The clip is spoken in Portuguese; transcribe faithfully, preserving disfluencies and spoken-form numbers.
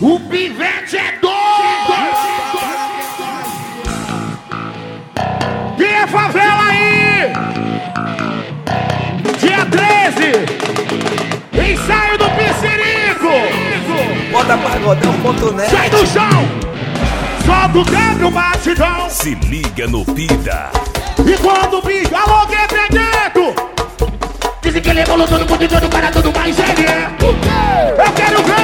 O pivete é doido! Que é favela aí? Dia treze! Ensaio do Piscirico! Bota pagodão ponto net. Sai do chão! Solta o câmbio, batidão! Se liga no Pida. E quando o bicho, alô, que é preto! Dizem que ele é bolo todo mundo e todo cara, tudo mais ele é. Eu quero ver!